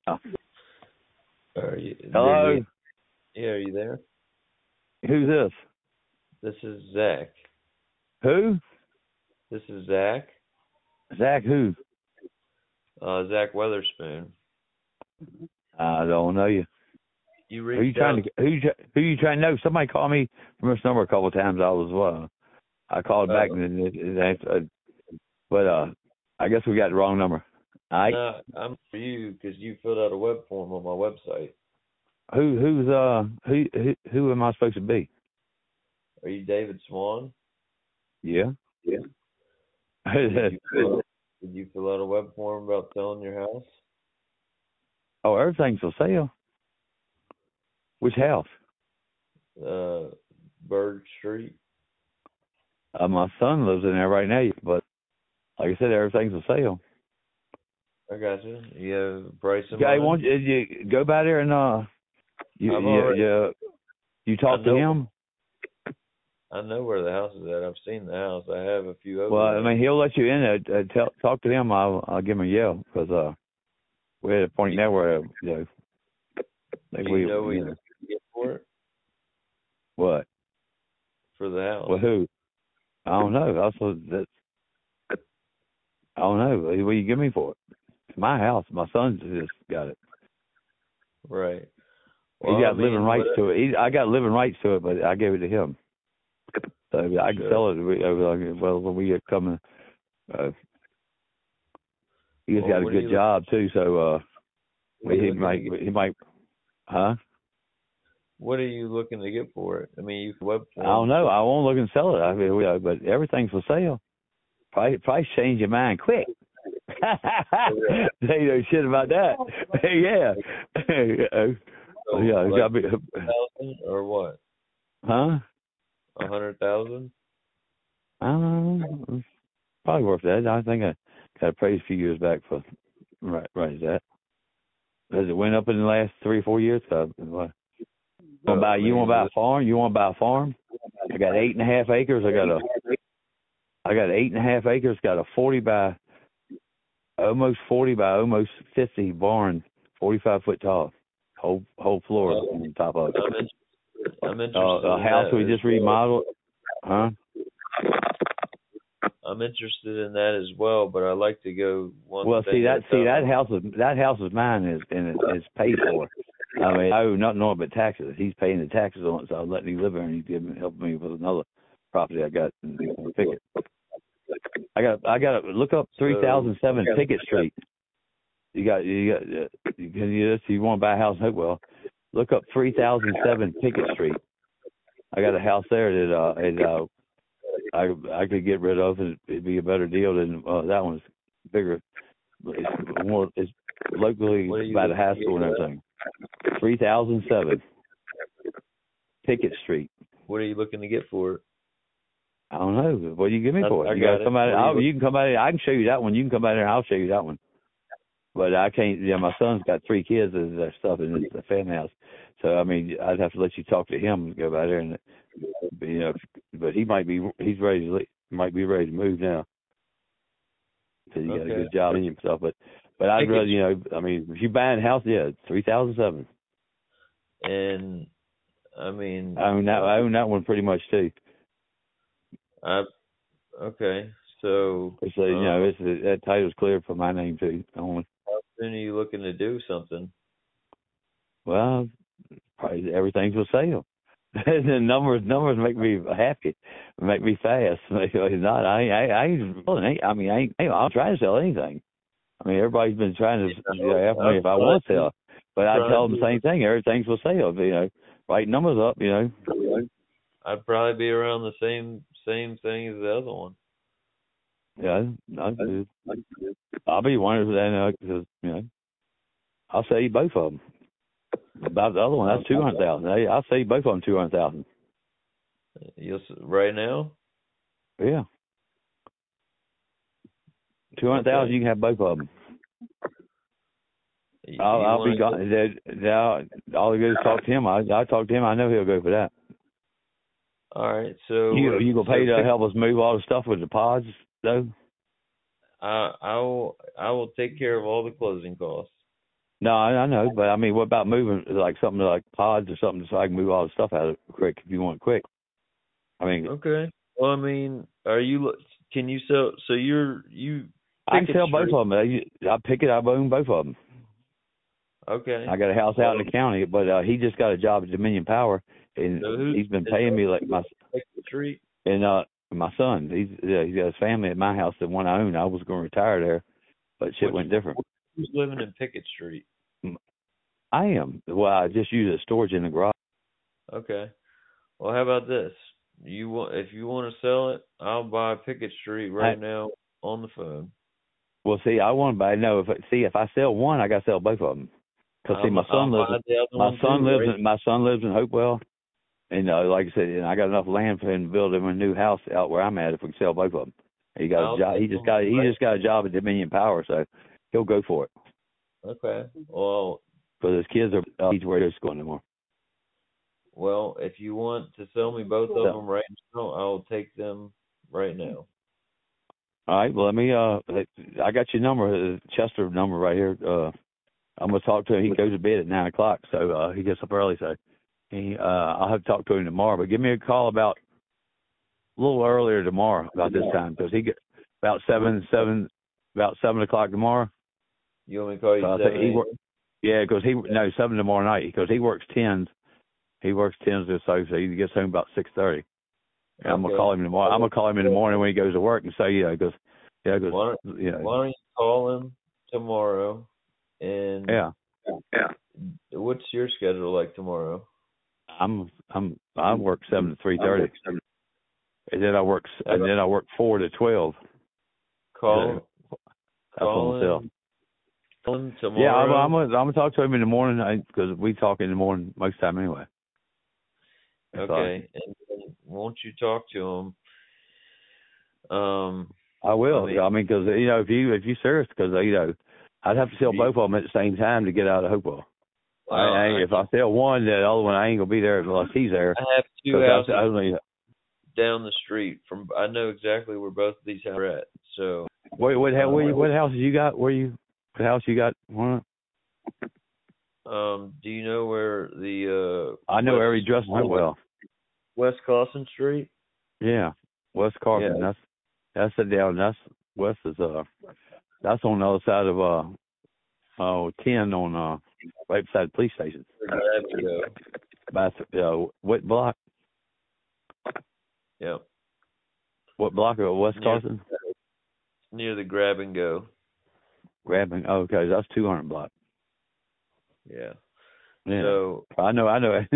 Oh. Are you? Hello? Yeah, are you there? Who's this? This is Zach. Who? This is Zach. Zach who? Zach Weatherspoon. I don't know you. You Who you reached trying out. to? Who you trying to know? Somebody called me from this number a couple of times. I called back, but I guess we got the wrong number. All right. No, I'm for you because you filled out a web form on my website. Who am I supposed to be? Are you David Swan? Yeah. Yeah. Did you fill out a web form about selling your house? Oh, everything's for sale. Which house? Bird Street. My son lives in there right now, but like I said, everything's for sale. I got you. You have a price in Okay, mind? you go by there and you talk to him? I know where the house is at. I've seen the house. I have a few over Well, there. I mean, he'll let you in. Talk to him. I'll give him a yell because we're at a point now where Do you know what you get for it? What? For the house? Well, who? I don't know. I don't know. What do you give me for it? It's my house. My son just got it. Right. Well, he got living rights to it. I got living rights to it, but I gave it to him. So I can sell it. When we get coming, he's got a good job too. So he might, huh? What are you looking to get for it? I mean, you can web form. I don't know. I won't look and sell it. I mean, but everything's for sale. Price change your mind quick. They know shit about that. Yeah. So, yeah. like 100,000 or what? Huh? 100,000? Probably worth that. I think I got appraised a few years back for right as that. Has it went up in the last 3 or 4 years? You want to buy a farm? You want to buy a farm? I got 8.5 acres. I got 8.5 acres. Got a 40 by almost 50 barn, 45 foot tall, whole floor on top of it. I'm interested. A house we just remodeled. Huh? I'm interested in that as well, but I like to go one. Well, that house is mine, and it's paid for. I mean, I owe nothing on it but taxes. He's paying the taxes on it, so I'm letting him live there, and he's helping me with another property I got in Pickett. I got to look up 3007 Pickett Street. You want to buy a house in Hopewell? Look up 3007 Pickett Street. I got a house there that I could get rid of. It'd be a better deal than that one's bigger. It's locally by the high school and everything. 3007 Pickett Street. What are you looking to get for it? I don't know. What do you give me for it? You can come out there. I can show you that one. You can come out there and I'll show you that one. But I can't. Yeah, my son's got 3 kids and their stuff in the family house. So I mean, I'd have to let you talk to him and go by there and But he might be. He's ready to. Might be ready to move now. Because he got a good job in himself. But I'd rather I mean, if you buying a house, 3007. And I mean, I own that one pretty much too. Okay, so that title's cleared for my name too. Only. How soon are you looking to do something? Well, probably everything's for sale. The numbers make me happy, make me fast. Not, I'm trying to sell anything. I mean, everybody's been trying to ask me if I want to sell, but I tell them the same thing. Everything's for sale. Write numbers up. I'd probably be around the same thing as the other one. Yeah, I'll be one of them because I'll sell you both of them. About the other one, that's 200,000. I'll sell you both of them 200,000. Right now? Yeah, 200,000. You can have both of them. I'll be gone. All I go is talk to him. I talk to him. I know he'll go for that. All right, so you gonna pay to help us move all the stuff with the pods, though? I will take care of all the closing costs. No, I know, but I mean, what about moving like something like pods or something so I can move all the stuff out of it quick if you want it quick? I mean, Okay. Well, I mean, can you sell? So you I can Pickett sell both Street. of them. I pick it. I own both of them. Okay. I got a house out in the county, but he just got a job at Dominion Power, and So he's been is paying me like my Pickett Street? and my son. He's got his family at my house, the one I own. I was going to retire there, but shit went different. Who's living in Pickett Street? I am. Well, I just use it storage in the garage. Okay. Well, how about this? If you want to sell it, I'll buy Pickett Street right now on the phone. Well, see, I want to buy. No, if I sell one, I got to sell both of them. Because see, my son lives in Hopewell, and like I said, and I got enough land for him to build him a new house out where I'm at if we can sell both of them. He got a job. He just got a job at Dominion Power, so he'll go for it. Okay. Well, because his kids are he's where they're school anymore. Well, if you want to sell me both of them right now, I'll take them right now. All right. Well, let me. I got your number, Chester number right here. I'm gonna talk to him. He goes to bed at 9:00, so he gets up early. So I'll have to talk to him tomorrow. But give me a call about a little earlier tomorrow about this time because he get about 7 o'clock tomorrow. You want me to call you 7? Yeah, because 7 tomorrow night because he works 10s. He works 10s or so he gets home about 6:30. Okay. I'm gonna call him tomorrow. I'm gonna call him in the morning when he goes to work and say, why don't you call him tomorrow? And what's your schedule like tomorrow? I work 7 to 3:30, and then I work 4 to 12. Call him tomorrow. Yeah, I'm gonna talk to him in the morning because we talk in the morning most time anyway. Okay, and then won't you talk to him? I will. I mean, because if you're serious, because I'd have to sell both of them at the same time to get out of Hopewell. If I sell one, the other one I ain't gonna be there unless he's there. I have 2 houses down the street from. I know exactly where both of these houses are at. So what houses you got? What house you got? Do you know where the I know every address in Hopewell. West Carson Street? Yeah. West Carson. Yeah. That's it down. That's west is that's on the other side of 10 on right beside the police station. What block? Yeah. What block of West Carson? Near the Grab and Go. Okay, that's 200 block. Yeah. So I know,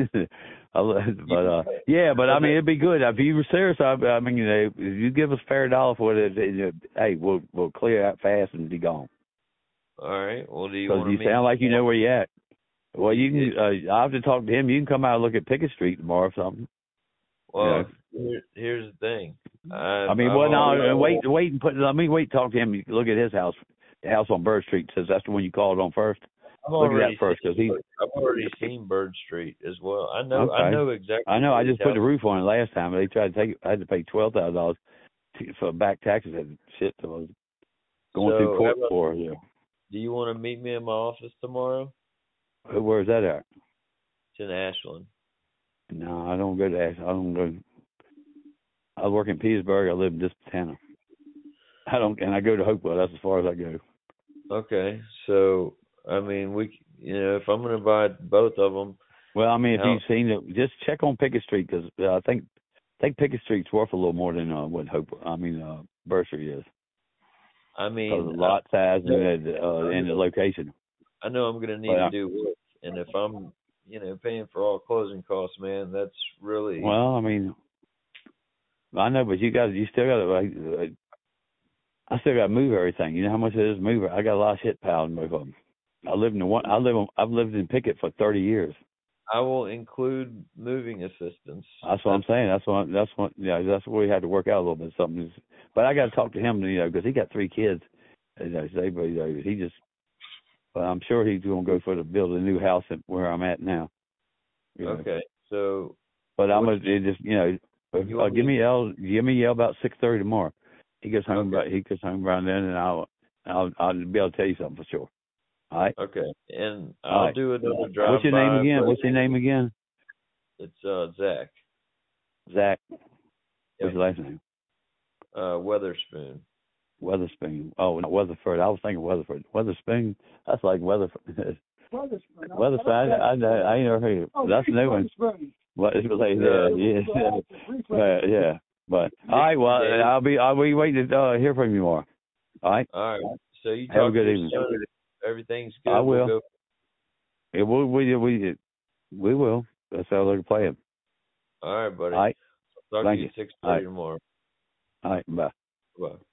but but I mean it'd be good if you were serious. I mean, if you give us fair dollar for it, hey, we'll clear out fast and be gone. All right. Well, do you want to? Because you sound like you know where you're at. Well, you can. I have to talk to him. You can come out and look at Pickett Street tomorrow or something. Well, here's the thing. Wait and let me wait. Talk to him. Look at his house, the house on Bird Street. Says that's the one you called on first. Look at that first, because I've already seen Bird Street as well. I know exactly. I know. I just put the roof on it last time, but they tried to take it. I had to pay $12,000 for back taxes and shit. So I was going through court for. Yeah. Do you want to meet me in my office tomorrow? Where's that at? It's in Ashland. No, I don't go to Ashland. I don't go. I work in Petersburg. I live in Dispatana. And I go to Hopewell. That's as far as I go. Okay, so. I mean, if I'm going to buy both of them. Well, I mean, if you've seen it, just check on Pickett Street because I think Pickett Street's worth a little more than what Bird Street is. I mean, because of the lot size and the location. I know I'm going to need to do work, and if I'm, paying for all closing costs, man, that's really. Well, I mean, I know, but you still got to. I still got to move everything. You know how much it is to move? I got a lot of shit piled in both of them. I've lived in Pickett for 30 years. I will include moving assistance. That's what I'm saying. That's what we had to work out a little bit something. But I got to talk to him, because he got 3 kids. He just. But I'm sure he's going to go to build a new house where I'm at now. Okay, so. But I'm gonna just give me a yell about 6:30 tomorrow. He gets home. He gets home around then, and I'll be able to tell you something for sure. All right. Okay. And All I'll right. do another drive What's your name by. again? What's your name again? It's Zach. Zach. Yep. What's your last name? Weatherspoon. Weatherspoon. Oh, not Weatherford. I was thinking Weatherford. Weatherspoon. That's like Weatherford. Weatherspoon. I ain't never heard of it. That's a new one. What it's like, yeah. But all right, well, I'll be waiting to hear from you more. All right. All right. So you Have a talk good to your evening. son. Everything's good. I will. We'll go. It will. We will. That's how they're playing. All right, buddy. All right. I'll talk Thank to you. you at 6:30 All right. tomorrow. All right. Bye. Bye.